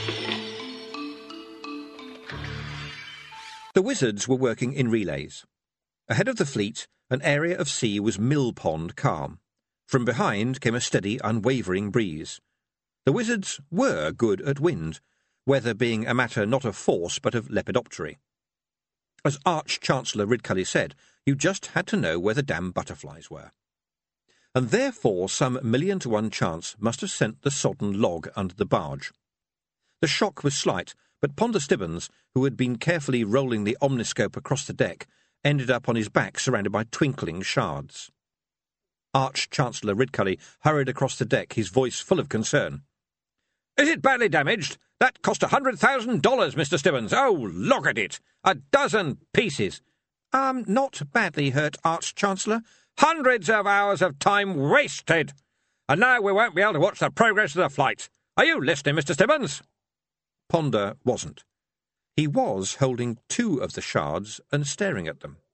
The wizards were working in relays. Ahead of the fleet, an area of sea was mill-pond calm. From behind came a steady, unwavering breeze. The wizards were good at wind, weather being a matter not of force but of lepidoptery. As Arch-Chancellor Ridcully said, you just had to know where the damn butterflies were. And therefore some 1,000,000 to 1 chance must have sent the sodden log under the barge. The shock was slight, but Ponder Stibbons, who had been carefully rolling the omniscope across the deck, ended up on his back surrounded by twinkling shards. Arch-Chancellor Ridcully hurried across the deck, his voice full of concern. "Is it badly damaged? That cost $100,000, Mr. Stibbons. Oh, look at it! 12 pieces. Not badly hurt, Arch-Chancellor. Hundreds of hours of time wasted. And now we won't be able to watch the progress of the flight. Are you listening, Mr. Stibbons?" Ponder wasn't. He was holding 2 of the shards and staring at them.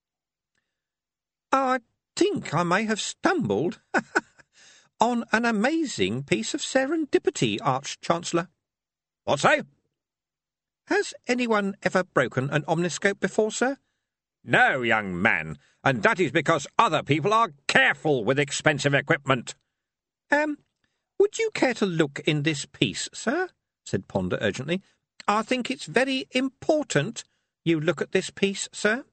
"I think I may have stumbled on an amazing piece of serendipity, Arch-Chancellor." "What say?" "Has anyone ever broken an omniscope before, sir?" "No, young man, and that is because other people are careful with expensive equipment." Would you care to look in this piece, sir?" said Ponder urgently. "I think it's very important you look at this piece, sir."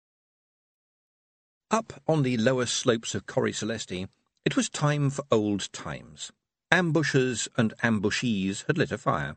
Up on the lower slopes of Corrie Celeste, it was time for old times. Ambushers and ambushees had lit a fire.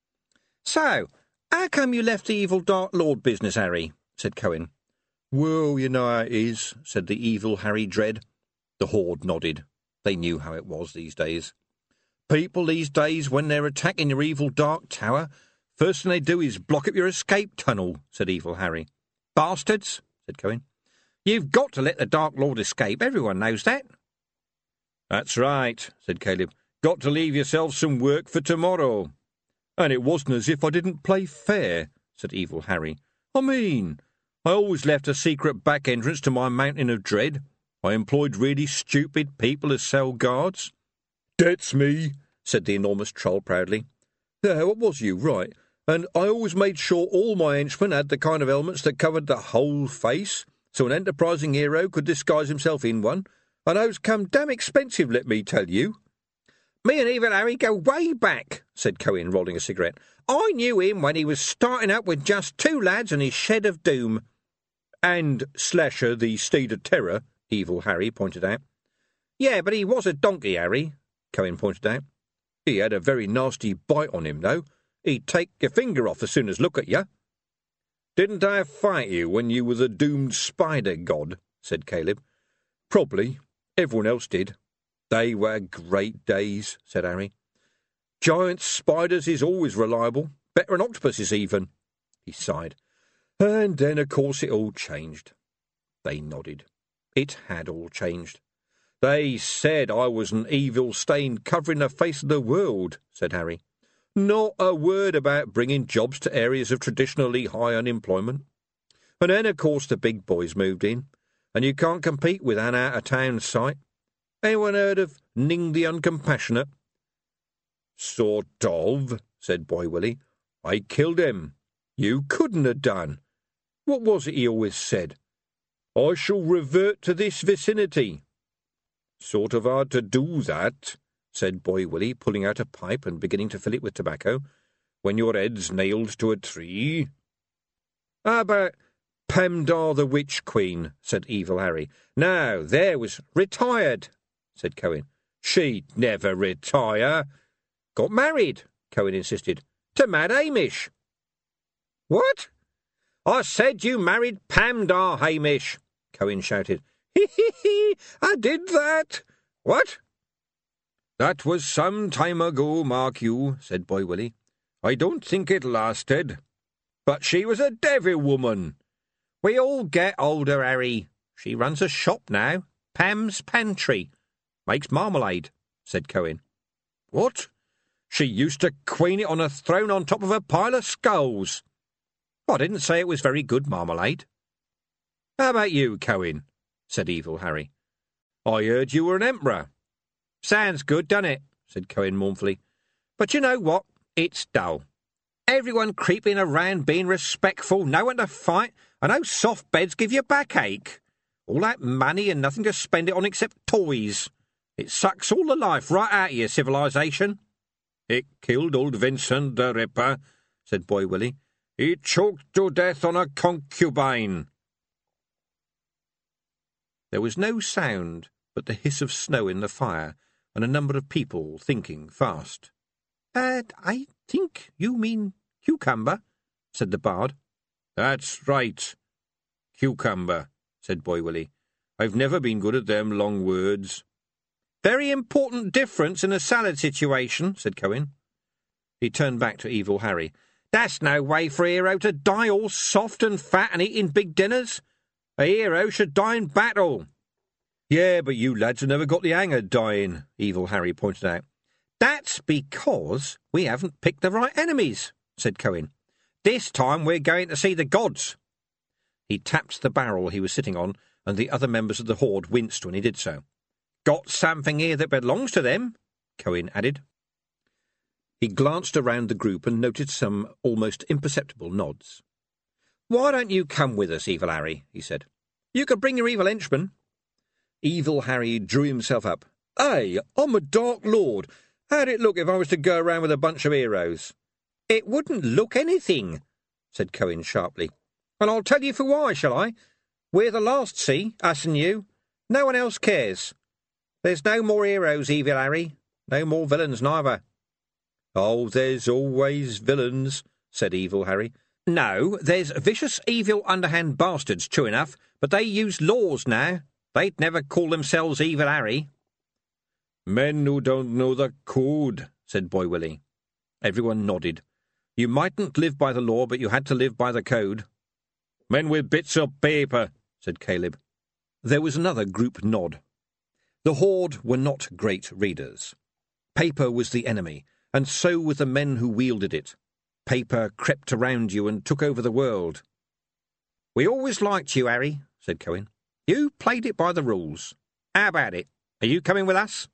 "So, how come you left the evil Dark Lord business, Harry?" said Cohen. "Well, you know how it is," said the evil Harry Dread. The Horde nodded. They knew how it was these days. "People these days, when they're attacking your evil Dark Tower, first thing they do is block up your escape tunnel," said evil Harry. "Bastards," said Cohen. "You've got to let the Dark Lord escape. Everyone knows that." "That's right," said Caleb. "Got to leave yourself some work for tomorrow." "And it wasn't as if I didn't play fair," said evil Harry. "I mean, I always left a secret back entrance to my mountain of dread. I employed really stupid people as cell guards." "That's me," said the enormous troll proudly. "Yeah, what was you, right? And I always made sure all my henchmen had the kind of helmets that covered the whole face, so an enterprising hero could disguise himself in one, and those come damn expensive, let me tell you." "Me and evil Harry go way back," said Cohen, rolling a cigarette. "I knew him when he was starting up with just 2 lads and his shed of doom." "And Slasher, the steed of terror," evil Harry pointed out. "Yeah, but he was a donkey, Harry," Cohen pointed out. "He had a very nasty bite on him, though. He'd take your finger off as soon as look at you." "Didn't I fight you when you were the doomed spider god?" said Caleb. "Probably. Everyone else did." "They were great days," said Harry. "Giant spiders is always reliable. Better than octopuses, even." He sighed. "And then, of course, it all changed." They nodded. It had all changed. "They said I was an evil stain covering the face of the world," said Harry. "Not a word about bringing jobs to areas of traditionally high unemployment. And then, of course, the big boys moved in, and you can't compete with an out-of-town site. Anyone heard of Ning the Uncompassionate?" "Sort of," said Boy Willie. "I killed him. You couldn't have done. What was it he always said? 'I shall revert to this vicinity.' Sort of hard to do that," said Boy Willie, pulling out a pipe and beginning to fill it with tobacco, "when your head's nailed to a tree." "How about Pamdar the Witch Queen?" said evil Harry. "Now, there was retired," said Cohen. "She'd never retire." "Got married," Cohen insisted, "to Mad Hamish." "What?" "I said you married Pamdar, Hamish," Cohen shouted. "He, I did that." "What?" "That was some time ago, mark you," said Boy Willie. "I don't think it lasted. But she was a devil woman." "We all get older, Harry. She runs a shop now, Pam's Pantry. Makes marmalade," said Cohen. "What? She used to queen it on a throne on top of a pile of skulls." "I didn't say it was very good marmalade." "How about you, Cohen?" said evil Harry. "I heard you were an emperor." "Sounds good, doesn't it?" said Cohen mournfully. "But you know what? it's dull. Everyone creeping around being respectful, no one to fight, and those soft beds give you backache. All that money and nothing to spend it on except toys. It sucks all the life right out of your civilization. It killed old Vincent the Ripper, said Boy Willie. He choked to death on a concubine. There was no sound but the hiss of snow in the fire and a number of people thinking fast. I think you mean cucumber, said the bard. That's right, cucumber, said Boy Willie. I've never been good at them long words. Very important difference in a salad situation, said Cohen. He turned back to Evil Harry. That's no way for a hero to die all soft and fat and eating big dinners. A hero should die in battle. Yeah, but you lads have never got the hang of dying, Evil Harry pointed out. That's because we haven't picked the right enemies, said Cohen. This time we're going to see the gods. He tapped the barrel he was sitting on, and the other members of the horde winced when he did so. Got something here that belongs to them, Cohen added. He glanced around the group and noted some almost imperceptible nods. Why don't you come with us, Evil Harry, he said. You could bring your evil henchman. Evil Harry drew himself up. Hey, I'm a Dark Lord. How'd it look if I was to go around with a bunch of heroes? It wouldn't look anything, said Cohen sharply. And I'll tell you for why, shall I? We're the last, see, us and you. No one else cares. There's no more heroes, Evil Harry. No more villains neither. Oh, there's always villains, said Evil Harry. No, there's vicious, evil, underhand bastards, true enough, but they use laws now. They'd never call themselves Evil Harry. Men who don't know the code, said Boy Willie. Everyone nodded. You mightn't live by the law, but you had to live by the code. Men with bits of paper, said Caleb. There was another group nod. The horde were not great readers. Paper was the enemy, and so were the men who wielded it. Paper crept around you and took over the world. We always liked you, Harry, said Cohen. You played it by the rules. How about it? Are you coming with us?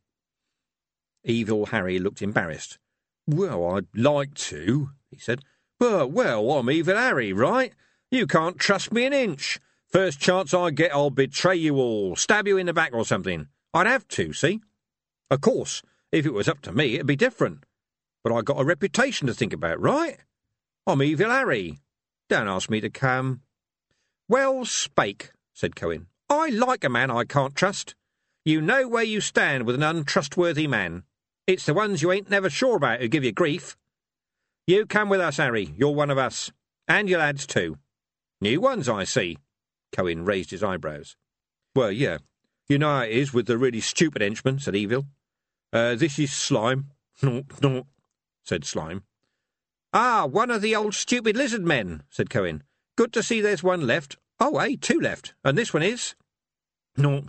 Evil Harry looked embarrassed. Well, I'd like to, he said. But, well, I'm Evil Harry, right? You can't trust me an inch. First chance I get, I'll betray you all, stab you in the back or something. I'd have to, see? Of course, if it was up to me, it'd be different. But I got a reputation to think about, right? I'm Evil Harry. Don't ask me to come. Well spake, said Cohen. I like a man I can't trust. You know where you stand with an untrustworthy man. It's the ones you ain't never sure about who give you grief. You come with us, Harry. You're one of us. And your lads, too. New ones, I see. Cohen raised his eyebrows. Well, yeah. You know how it is with the really stupid henchmen, said Evil. This is Slime. No, said Slime. Ah, one of the old stupid lizard men, said Cohen. Good to see there's one left. Oh, two left. And this one is? No.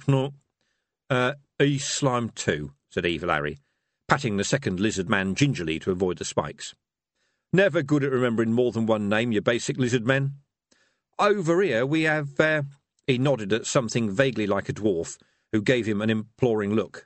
He's Slime too, said Evil Harry, patting the second lizard man gingerly to avoid the spikes. Never good at remembering more than one name, you basic lizard men. Over here we have, He nodded at something vaguely like a dwarf, who gave him an imploring look.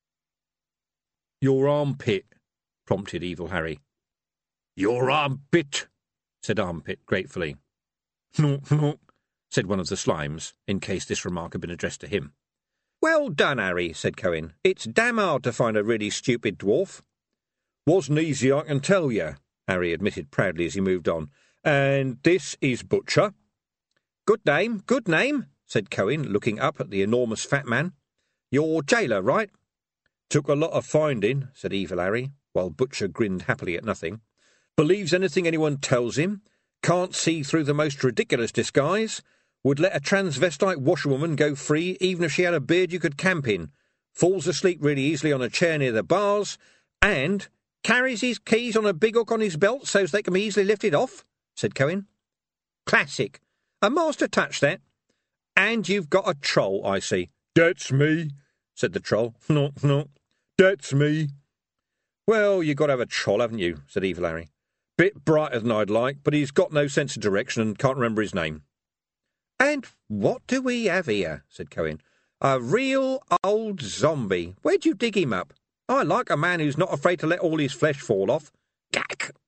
Your armpit, prompted Evil Harry. Your armpit, said Armpit gratefully. No, said one of the slimes, in case this remark had been addressed to him. Well done, Harry, said Cohen. It's damn hard to find a really stupid dwarf. Wasn't easy, I can tell you, Harry admitted proudly as he moved on. And this is Butcher. Good name, said Cohen, looking up at the enormous fat man. You're jailer, right? Took a lot of finding, said Evil Harry, while Butcher grinned happily at nothing. Believes anything anyone tells him. Can't see through the most ridiculous disguise. Would let a transvestite washerwoman go free even if she had a beard you could camp in. Falls asleep really easily on a chair near the bars. And carries his keys on a big hook on his belt so they can be easily lifted off, said Cohen. Classic. A master touch, that. And you've got a troll, I see. That's me, said the troll. No, that's me. Well, you've got to have a troll, haven't you, said Evil Harry. Bit brighter than I'd like, but he's got no sense of direction and can't remember his name. And what do we have here, said Cohen. A real old zombie. Where'd you dig him up? I like a man who's not afraid to let all his flesh fall off. Gack!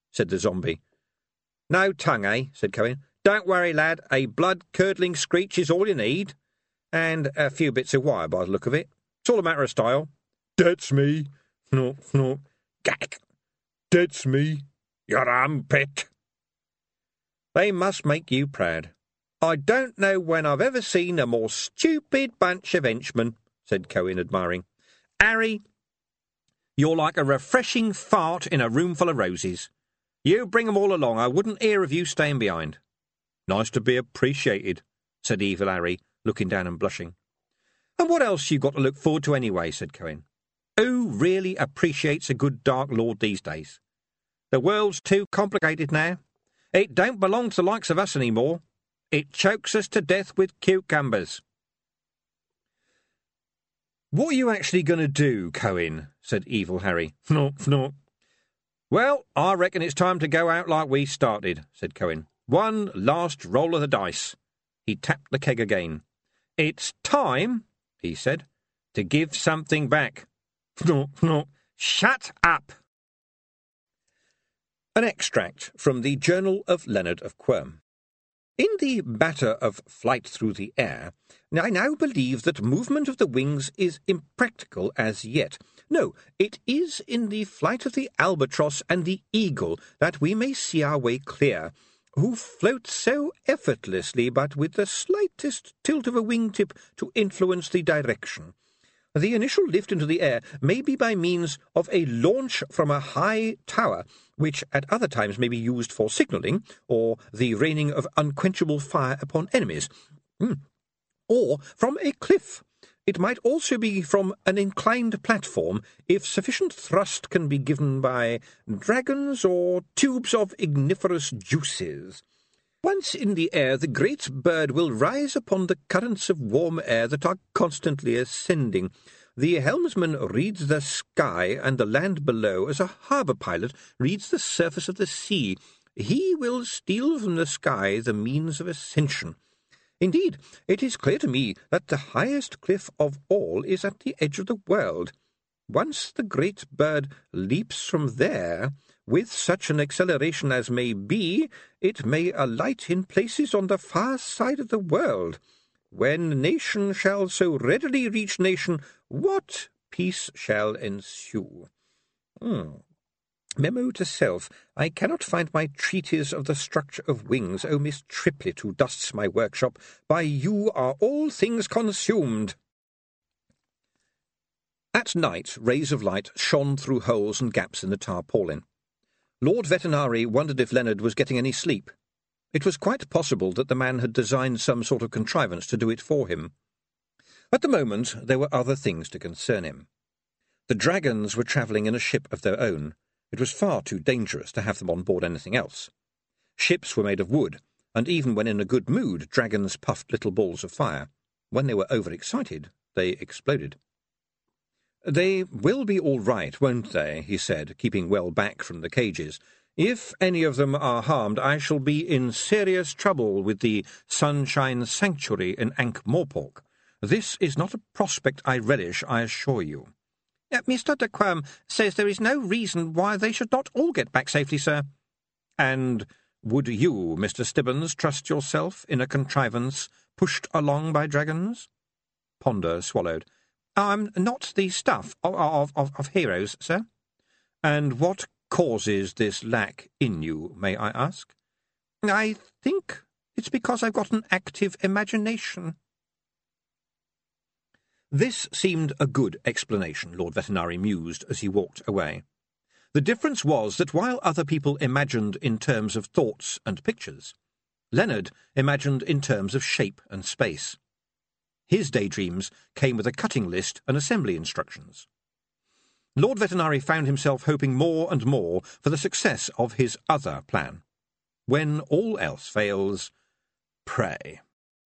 said the zombie. "No tongue, eh?" said Cohen. "Don't worry, lad. A blood-curdling screech is all you need. And a few bits of wire by the look of it. It's all a matter of style." "That's me." "Fnop, fnop." "Gack." "That's me." "Your armpit." "They must make you proud. I don't know when I've ever seen a more stupid bunch of henchmen," said Cohen, admiring. "Harry, you're like a refreshing fart in a room full of roses. You bring 'em all along. I wouldn't hear of you staying behind." "Nice to be appreciated," said Evil Harry, looking down and blushing. "And what else you got to look forward to anyway?" said Cohen. "Who really appreciates a good Dark Lord these days? The world's too complicated now. It don't belong to the likes of us any more. It chokes us to death with cucumbers." "What are you actually going to do, Cohen?" said Evil Harry. "Fnop, fnop." "Well, I reckon it's time to go out like we started," said Cohen. "One last roll of the dice." He tapped the keg again. "It's time," he said, "to give something back." "Fnop, fnop." "Shut up!" An extract from the Journal of Leonard of Quirm. In the matter of flight through the air, I now believe that movement of the wings is impractical as yet. No, it is in the flight of the albatross and the eagle that we may see our way clear, who float so effortlessly but with the slightest tilt of a wing-tip to influence the direction. The initial lift into the air may be by means of a launch from a high tower, which at other times may be used for signalling, or the raining of unquenchable fire upon enemies, or from a cliff. It might also be from an inclined platform, if sufficient thrust can be given by dragons or tubes of igniferous juices. Once in the air, the great bird will rise upon the currents of warm air that are constantly ascending. The helmsman reads the sky and the land below as a harbour pilot reads the surface of the sea. He will steal from the sky the means of ascension. Indeed, it is clear to me that the highest cliff of all is at the edge of the world. Once the great bird leaps from there, with such an acceleration as may be, it may alight in places on the far side of the world. When nation shall so readily reach nation, what peace shall ensue? Memo to self. I cannot find my treatise of the structure of wings. O Miss Triplet, who dusts my workshop, by you are all things consumed. At night, rays of light shone through holes and gaps in the tarpaulin. Lord Vetinari wondered if Leonard was getting any sleep. It was quite possible that the man had designed some sort of contrivance to do it for him. At the moment, there were other things to concern him. The dragons were travelling in a ship of their own. It was far too dangerous to have them on board anything else. Ships were made of wood, and even when in a good mood, dragons puffed little balls of fire. When they were overexcited, they exploded. "They will be all right, won't they?" he said, keeping well back from the cages. "If any of them are harmed, I shall be in serious trouble with the Sunshine Sanctuary in Ankh-Morpork. This is not a prospect I relish, I assure you." "Mr. de Quirm says there is no reason why they should not all get back safely, sir." "And would you, Mr. Stibbons, trust yourself in a contrivance pushed along by dragons?" Ponder swallowed. "I'm not the stuff of heroes, sir." "And what causes this lack in you, may I ask?" "I think it's because I've got an active imagination." This seemed a good explanation, Lord Vetinari mused as he walked away. The difference was that while other people imagined in terms of thoughts and pictures, Leonard imagined in terms of shape and space. His daydreams came with a cutting list and assembly instructions. Lord Vetinari found himself hoping more and more for the success of his other plan. When all else fails, pray.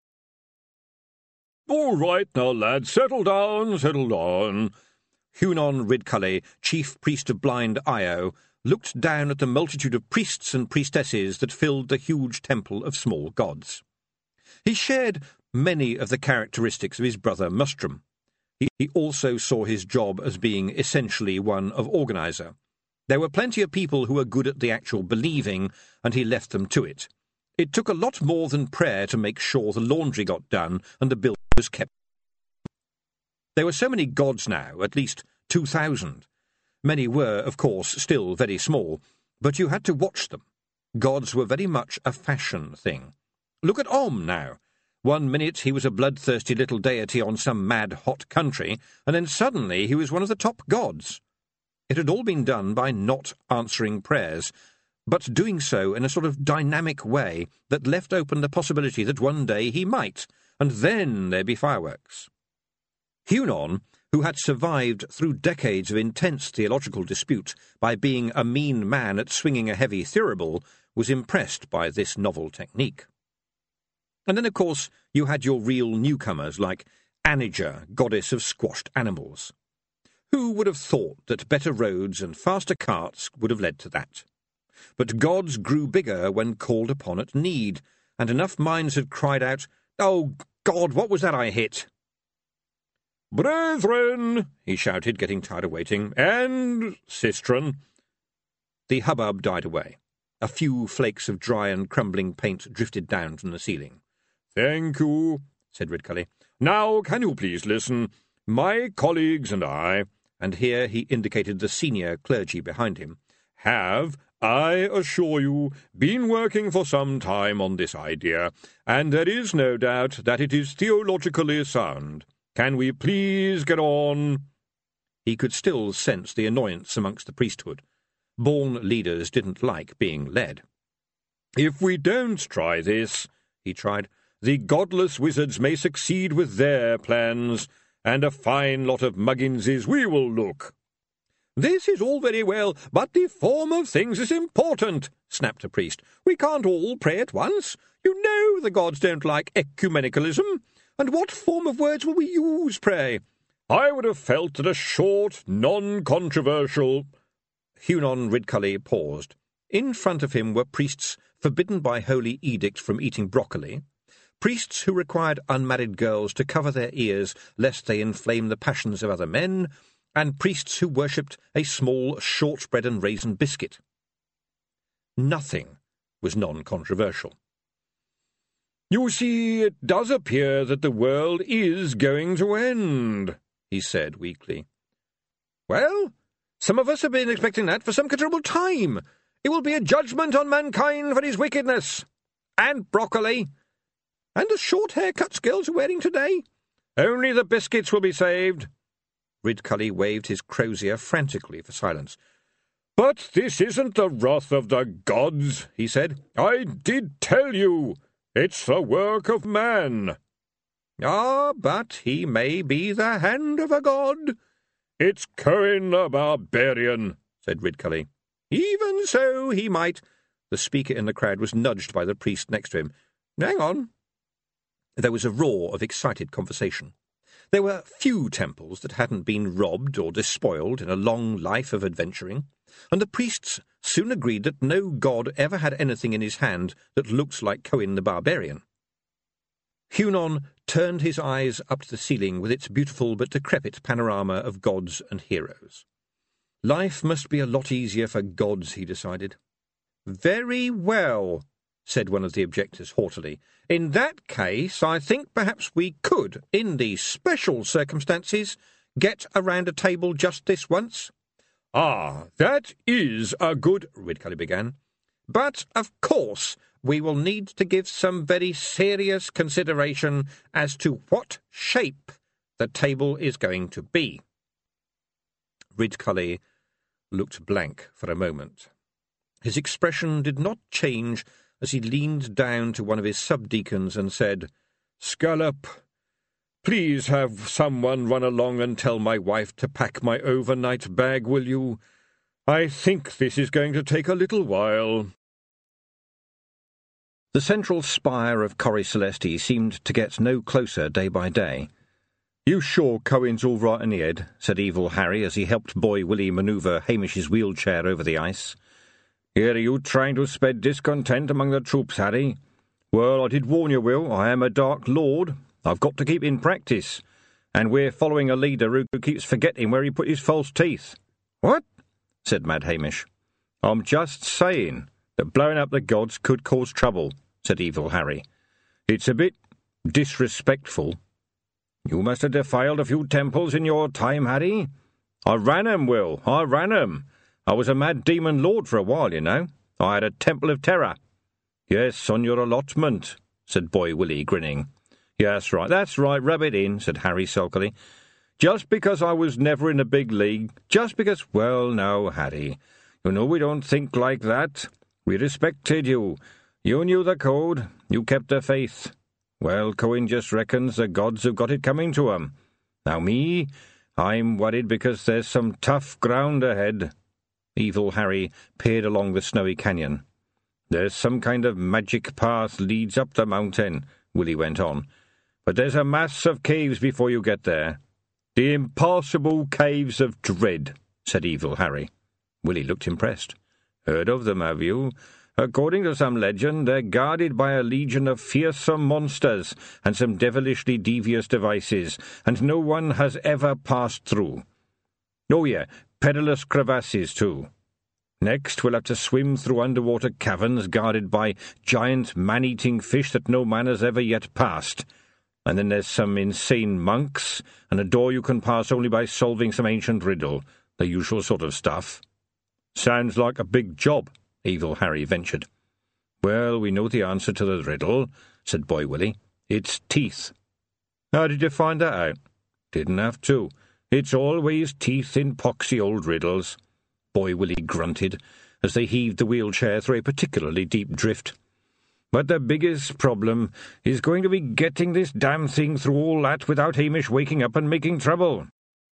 "All right now, lads, settle down, settle down." Hunon Ridcully, chief priest of blind Io, looked down at the multitude of priests and priestesses that filled the huge temple of small gods. He shared many of the characteristics of his brother Mustrum. He also saw his job as being essentially one of organizer. There were plenty of people who were good at the actual believing, and he left them to it. It took a lot more than prayer to make sure the laundry got done and the building was kept. There were so many gods now, at least 2,000. Many were, of course, still very small, but you had to watch them. Gods were very much a fashion thing. Look at Om now. One minute he was a bloodthirsty little deity on some mad hot country, and then suddenly he was one of the top gods. It had all been done by not answering prayers, but doing so in a sort of dynamic way that left open the possibility that one day he might, and then there'd be fireworks. Hunon, who had survived through decades of intense theological dispute by being a mean man at swinging a heavy thurible, was impressed by this novel technique. And then, of course, you had your real newcomers like Aniger, goddess of squashed animals. Who would have thought that better roads and faster carts would have led to that? But gods grew bigger when called upon at need, and enough minds had cried out, "Oh, God, what was that I hit?" "Brethren," he shouted, getting tired of waiting, "and sistren." The hubbub died away. A few flakes of dry and crumbling paint drifted down from the ceiling. "Thank you," said Ridcully. "Now, can you please listen? My colleagues and I," and here he indicated the senior clergy behind him, "have, I assure you, been working for some time on this idea, and there is no doubt that it is theologically sound. Can we please get on?" He could still sense the annoyance amongst the priesthood. Born leaders didn't like being led. "If we don't try this," he tried, "the godless wizards may succeed with their plans, and a fine lot of Mugginses we will look." "This is all very well, but the form of things is important," snapped a priest. "We can't all pray at once. You know the gods don't like ecumenicalism. And what form of words will we use, pray?" "I would have felt that a short, non-controversial—" Hunon Ridcully paused. In front of him were priests forbidden by holy edict from eating broccoli, priests who required unmarried girls to cover their ears lest they inflame the passions of other men, and priests who worshipped a small shortbread and raisin biscuit. Nothing was non-controversial. "You see, it does appear that the world is going to end," he said weakly. "Well, some of us have been expecting that for some considerable time. It will be a judgment on mankind for his wickedness. And broccoli. And the short haircuts girls are wearing today. Only the biscuits will be saved." Ridcully waved his crozier frantically for silence. "But this isn't the wrath of the gods," he said. "I did tell you. It's the work of man." "Ah, but he may be the hand of a god." "It's Cohen the barbarian," said Ridcully. "Even so, he might—" The speaker in the crowd was nudged by the priest next to him. "Hang on." There was a roar of excited conversation. There were few temples that hadn't been robbed or despoiled in a long life of adventuring, and the priests soon agreed that no god ever had anything in his hand that looked like Cohen the Barbarian. Hunon turned his eyes up to the ceiling with its beautiful but decrepit panorama of gods and heroes. Life must be a lot easier for gods, he decided. "Very well," said one of the objectors haughtily. "In that case, I think perhaps we could, in these special circumstances, get around a table just this once." "Ah, that is a good—" Ridcully began. "But, of course, we will need to give some very serious consideration as to what shape the table is going to be." Ridcully looked blank for a moment. His expression did not change as he leaned down to one of his subdeacons and said, "Scallop, please have someone run along and tell my wife to pack my overnight bag, will you? I think this is going to take a little while." The central spire of Corrie Celesti seemed to get no closer day by day. "You sure Cohen's all right in the head?" said Evil Harry as he helped Boy Willie manoeuvre Hamish's wheelchair over the ice. "Here are you trying to spread discontent among the troops, Harry? Well, I did warn you, Will. I am a Dark Lord. I've got to keep in practice. And we're following a leader who keeps forgetting where he put his false teeth." "What?" said Mad Hamish. "I'm just saying that blowing up the gods could cause trouble," said Evil Harry. "It's a bit disrespectful. You must have defiled a few temples in your time, Harry. I ran 'em, Will, I ran 'em. I was a mad demon lord for a while, you know. I had a temple of terror." "Yes, on your allotment," said Boy Willie, grinning. "Yes, that's right, rub it in," said Harry sulkily. "Just because I was never in a big league, just because—" "Well, now, Harry, you know we don't think like that. We respected you. You knew the code. You kept the faith. Well, Cohen just reckons the gods have got it coming to 'em. Now me, I'm worried because there's some tough ground ahead." Evil Harry peered along the snowy canyon. "There's some kind of magic path leads up the mountain," Willie went on. "But there's a mass of caves before you get there. The impassable caves of dread," said Evil Harry. Willie looked impressed. "Heard of them, have you? According to some legend, they're guarded by a legion of fearsome monsters and some devilishly devious devices, and no one has ever passed through. Oh yeah, perilous crevasses too. Next, we'll have to swim through underwater caverns guarded by giant man-eating fish that no man has ever yet passed. And then there's some insane monks, and a door you can pass only by solving some ancient riddle, the usual sort of stuff." "Sounds like a big job," Evil Harry ventured. "Well, we know the answer to the riddle," said Boy Willie. "It's teeth." "How did you find that out?" "Didn't have to. It's always teeth in poxy old riddles." Boy Willie grunted as they heaved the wheelchair through a particularly deep drift. "But the biggest problem is going to be getting this damn thing through all that without Hamish waking up and making trouble."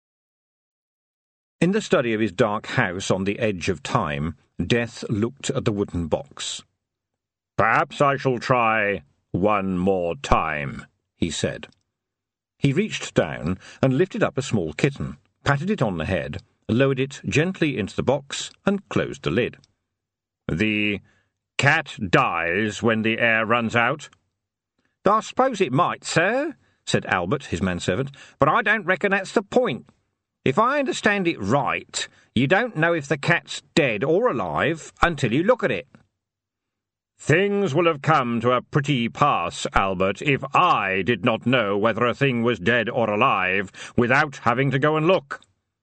In the study of his dark house on the edge of time, Death looked at the wooden box. "Perhaps I shall try one more time," he said. He reached down and lifted up a small kitten, patted it on the head, lowered it gently into the box, and closed the lid. "The cat dies when the air runs out?" "I suppose it might, sir," said Albert, his manservant, "but I don't reckon that's the point. If I understand it right, you don't know if the cat's dead or alive until you look at it." "Things will have come to a pretty pass, Albert, if I did not know whether a thing was dead or alive without having to go and look."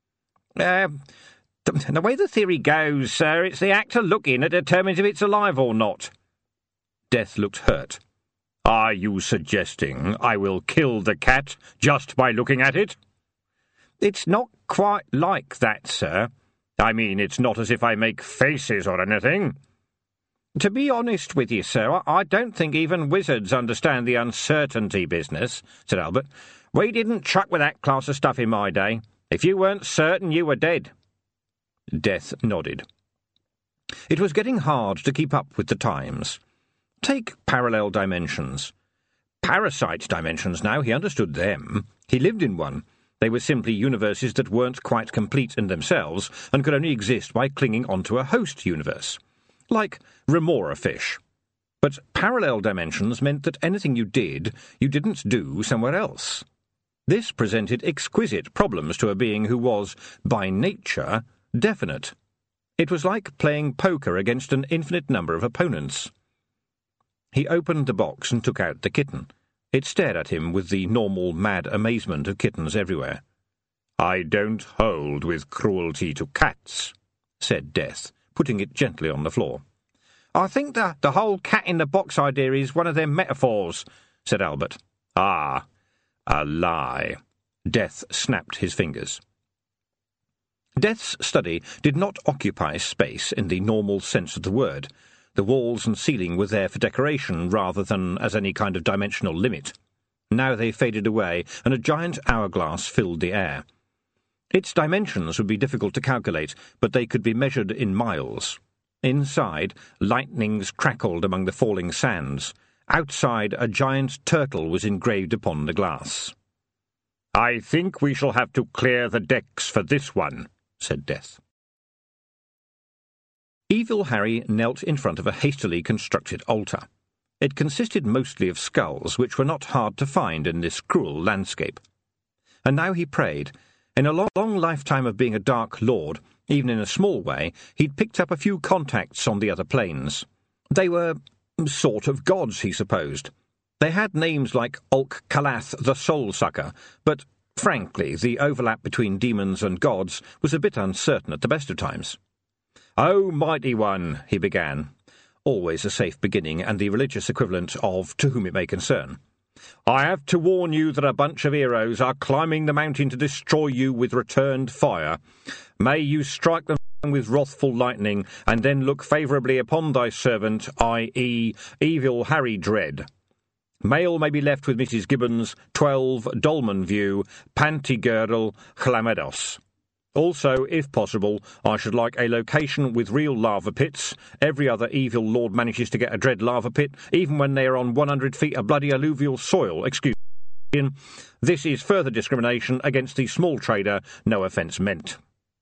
The way the theory goes, sir, it's the actor looking that determines if it's alive or not." Death looked hurt. "Are you suggesting I will kill the cat just by looking at it?" "It's not quite like that, sir. I mean, it's not as if I make faces or anything." "To be honest with you, sir, I don't think even wizards understand the uncertainty business," said Albert. "We didn't chuck with that class of stuff in my day. If you weren't certain, you were dead." Death nodded. It was getting hard to keep up with the times. Take parallel dimensions. Parasite dimensions now, he understood them. He lived in one. They were simply universes that weren't quite complete in themselves and could only exist by clinging onto a host universe. Like remora fish. But parallel dimensions meant that anything you didn't do somewhere else. This presented exquisite problems to a being who was, by nature, definite. It was like playing poker against an infinite number of opponents. He opened the box and took out the kitten. It stared at him with the normal mad amazement of kittens everywhere. "I don't hold with cruelty to cats," said Death, putting it gently on the floor. "I think the whole cat-in-the-box idea is one of them metaphors," said Albert. "Ah, a lie." Death snapped his fingers. Death's study did not occupy space in the normal sense of the word. The walls and ceiling were there for decoration rather than as any kind of dimensional limit. Now they faded away, and a giant hourglass filled the air. Its dimensions would be difficult to calculate, but they could be measured in miles. Inside, lightnings crackled among the falling sands. Outside, a giant turtle was engraved upon the glass. "I think we shall have to clear the decks for this one," said Death. Evil Harry knelt in front of a hastily constructed altar. It consisted mostly of skulls, which were not hard to find in this cruel landscape. And now he prayed. In a long lifetime of being a Dark Lord, Even in a small way, he'd picked up a few contacts on the other planes. They were sort of gods, he supposed. They had names like Ulk Kalath the Soul-Sucker, but, frankly, the overlap between demons and gods was a bit uncertain at the best of times. "O mighty one," he began. Always a safe beginning, and the religious equivalent of "to whom it may concern." "I have to warn you that a bunch of heroes are climbing the mountain to destroy you with returned fire. May you strike them with wrathful lightning, and then look favourably upon thy servant, i.e. Evil Harry Dread. Mail may be left with Mrs. Gibbons, 12 Dolman View, Pantygirdle, Chlamedos. Also, if possible, I should like a location with real lava pits. Every other evil lord manages to get a dread lava pit, even when they are on 100 feet of bloody alluvial soil. Excuse me. This is further discrimination against the small trader, no offence meant."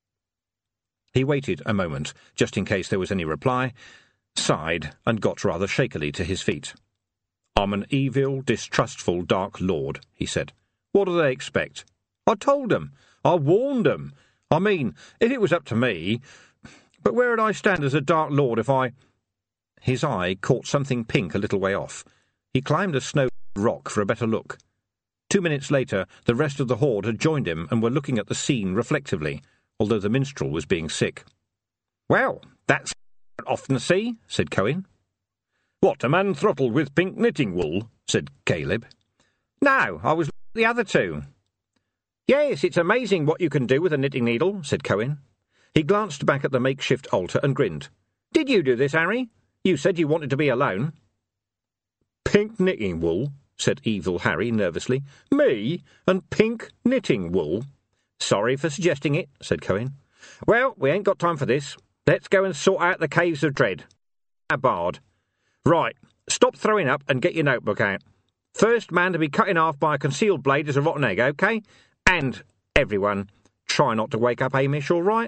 He waited a moment, just in case there was any reply, sighed, and got rather shakily to his feet. "I'm an evil, distrustful Dark Lord," he said. "What do they expect? I told them. I warned them. I mean, if it was up to me. But where'd I stand as a Dark Lord if I—" His eye caught something pink a little way off. He climbed a snow rock for a better look. 2 minutes later, the rest of the horde had joined him and were looking at the scene reflectively, although the minstrel was being sick. "Well, that's what I often see," said Cohen. "What, a man throttled with pink knitting wool?" said Caleb. "No, I was looking at the other two." "Yes, it's amazing what you can do with a knitting needle," said Cohen. He glanced back at the makeshift altar and grinned. "Did you do this, Harry? You said you wanted to be alone." "Pink knitting wool?" said Evil Harry nervously. "Me? And pink knitting wool?" "Sorry for suggesting it," said Cohen. "Well, we ain't got time for this. Let's go and sort out the Caves of Dread. A bard. Right, stop throwing up and get your notebook out. First man to be cut in half by a concealed blade is a rotten egg, OK? And, everyone, try not to wake up Hamish, all right?"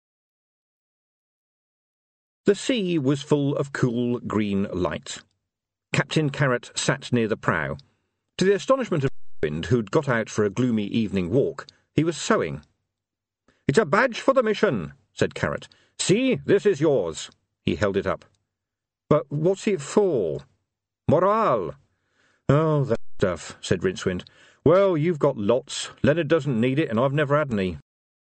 The sea was full of cool green light. Captain Carrot sat near the prow. To the astonishment of Wind, who'd got out for a gloomy evening walk, he was sewing. "It's a badge for the mission," said Carrot. "See, this is yours." He held it up. "But what's it for?" "Morale." "Oh, that stuff," said Rincewind. "Well, you've got lots. Leonard doesn't need it, and I've never had any."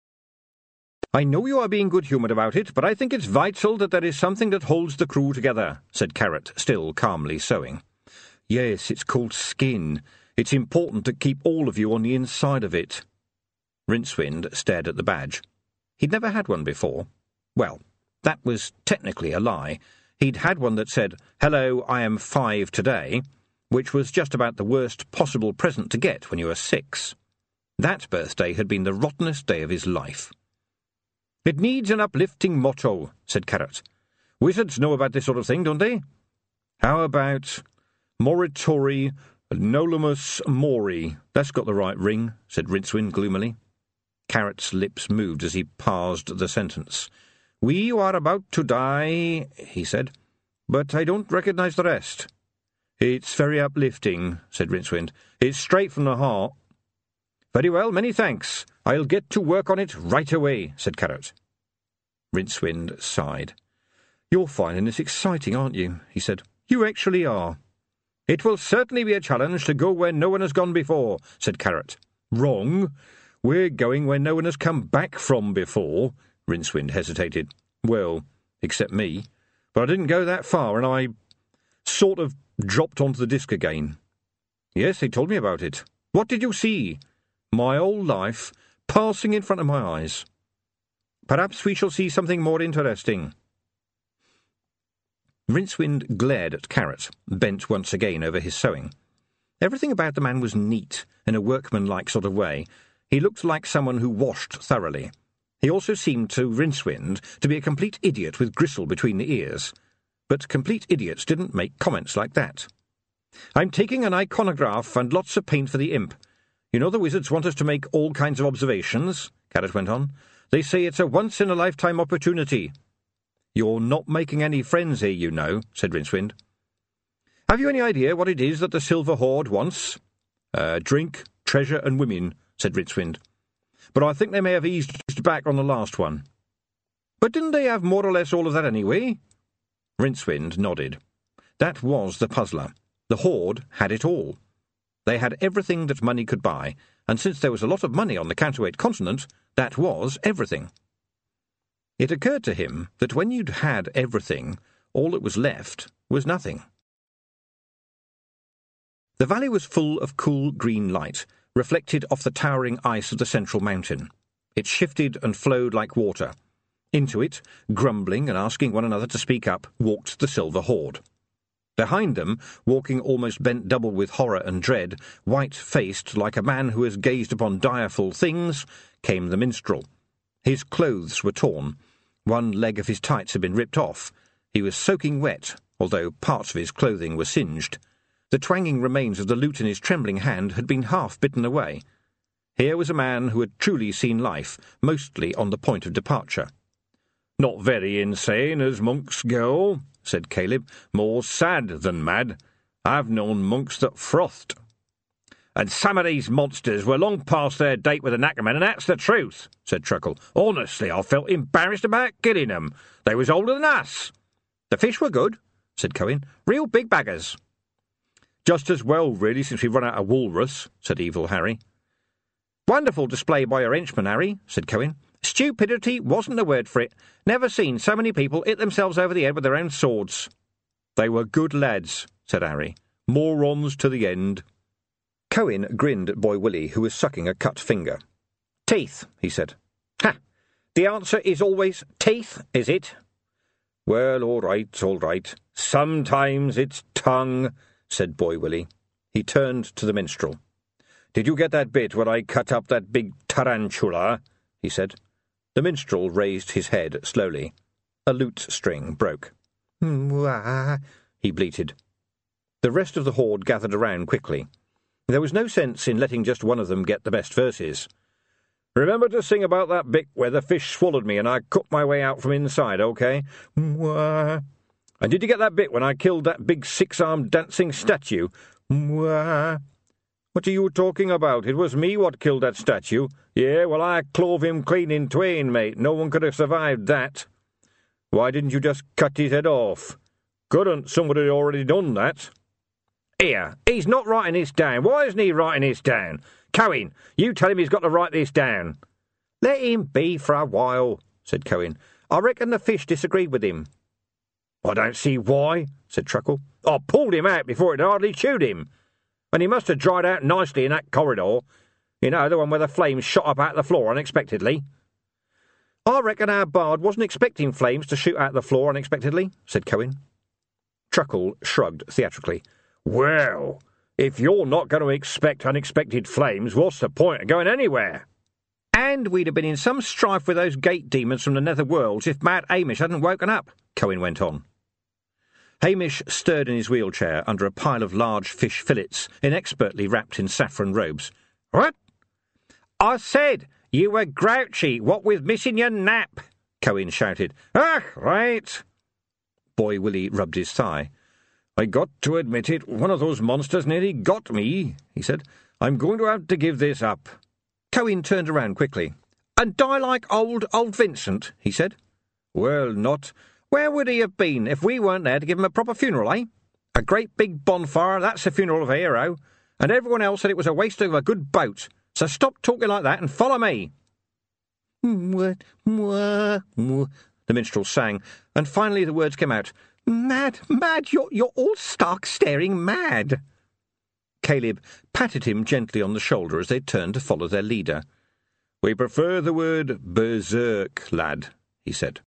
"I know you are being good-humoured about it, but I think it's vital that there is something that holds the crew together," said Carrot, still calmly sewing. "Yes, it's called skin. It's important to keep all of you on the inside of it." Rincewind stared at the badge. He'd never had one before. Well, that was technically a lie. He'd had one that said, "Hello, I am 5 today," which was just about the worst possible present to get when you were 6. That birthday had been the rottenest day of his life. "It needs an uplifting motto," said Carrot. "Wizards know about this sort of thing, don't they?" "How about Moritori Nolumus Mori? That's got the right ring," said Rincewind gloomily. Carrot's lips moved as he parsed the sentence. "We are about to die," he said, "but I don't recognise the rest." "It's very uplifting," said Rincewind. "It's straight from the heart." "Very well, many thanks. I'll get to work on it right away," said Carrot. Rincewind sighed. "You're finding this exciting, aren't you?" he said. "You actually are." "It will certainly be a challenge to go where no one has gone before," said Carrot. "Wrong. We're going where no one has come back from before." Rincewind hesitated. "Well, except me. But I didn't go that far, and I sort of dropped onto the disc again." "Yes, they told me about it. What did you see?" "My whole life, passing in front of my eyes." "Perhaps we shall see something more interesting." Rincewind glared at Carrot, bent once again over his sewing. Everything about the man was neat, in a workmanlike sort of way. He looked like someone who washed thoroughly. He also seemed to Rincewind to be a complete idiot with gristle between the ears. But complete idiots didn't make comments like that. "I'm taking an iconograph and lots of paint for the imp. You know the wizards want us to make all kinds of observations," Carrot went on. "They say it's a once-in-a-lifetime opportunity." "You're not making any friends here, you know," said Rincewind. "Have you any idea what it is that the Silver Horde wants?" Drink, treasure, and women," said Rincewind. "But I think they may have eased back on the last one." But didn't they have more or less all of that anyway? Rincewind nodded. That was the puzzler. The Horde had it all. They had everything that money could buy, and since there was a lot of money on the counterweight continent, that was everything. It occurred to him that when you'd had everything, all that was left was nothing. The valley was full of cool green light, reflected off the towering ice of the central mountain. It shifted and flowed like water. Into it, grumbling and asking one another to speak up, walked the Silver Horde. Behind them, walking almost bent double with horror and dread, white-faced like a man who has gazed upon direful things, came the minstrel. His clothes were torn. One leg of his tights had been ripped off. He was soaking wet, although parts of his clothing were singed. The twanging remains of the lute in his trembling hand had been half bitten away. Here was a man who had truly seen life, mostly on the point of departure. "Not very insane, as monks go," said Caleb. "More sad than mad. I've known monks that frothed." "And some of these monsters were long past their date with the knackermen, and that's the truth," said Truckle. "Honestly, I felt embarrassed about killing them. They was older than us." "The fish were good," said Cohen. "Real big baggers." "Just as well, really, since we've run out of walrus," said Evil Harry. "Wonderful display by your henchman, Harry," said Cohen. "Stupidity wasn't the word for it. Never seen so many people hit themselves over the head with their own swords." "They were good lads," said Harry. "Morons to the end." Cohen grinned at Boy Willie, who was sucking a cut finger. "Teeth," he said. "Ha! The answer is always teeth, is it?" "Well, all right, all right. Sometimes it's tongue," said Boy Willie. He turned to the minstrel. "Did you get that bit where I cut up that big tarantula?" he said. The minstrel raised his head slowly. A lute string broke. "Mwah," he bleated. The rest of the Horde gathered around quickly. There was no sense in letting just one of them get the best verses. "Remember to sing about that bit where the fish swallowed me and I cut my way out from inside, okay? Mwah. And did you get that bit when I killed that big six-armed dancing statue? Mwah. What are you talking about? It was me what killed that statue. Yeah, well, I clove him clean in twain, mate. No one could have survived that. Why didn't you just cut his head off? Couldn't. Somebody had already done that." "Here, he's not writing this down. Why isn't he writing this down? Cohen, you tell him he's got to write this down." "Let him be for a while," said Cohen. "I reckon the fish disagreed with him." "I don't see why," said Truckle. "I pulled him out before it hardly chewed him. And he must have dried out nicely in that corridor. You know, the one where the flames shot up out the floor unexpectedly." "I reckon our bard wasn't expecting flames to shoot out the floor unexpectedly," said Cohen. Truckle shrugged theatrically. "Well, if you're not going to expect unexpected flames, what's the point of going anywhere?" "And we'd have been in some strife with those gate demons from the nether worlds if Mad Hamish hadn't woken up," Cohen went on. Hamish stirred in his wheelchair under a pile of large fish fillets, inexpertly wrapped in saffron robes. "What?" "I said you were grouchy, what with missing your nap," Cohen shouted. "Ah, right." Boy Willie rubbed his thigh. "I got to admit it, one of those monsters nearly got me," he said. "I'm going to have to give this up." Cohen turned around quickly. "And die like old Vincent," he said. "Well, not. Where would he have been if we weren't there to give him a proper funeral, eh? A great big bonfire, that's the funeral of a hero. And everyone else said it was a waste of a good boat. So stop talking like that and follow me." "Mwah, mwah, mwah," the minstrel sang, and finally the words came out. "Mad, mad, you're all stark staring mad." Caleb patted him gently on the shoulder as they turned to follow their leader. "We prefer the word berserk, lad," he said.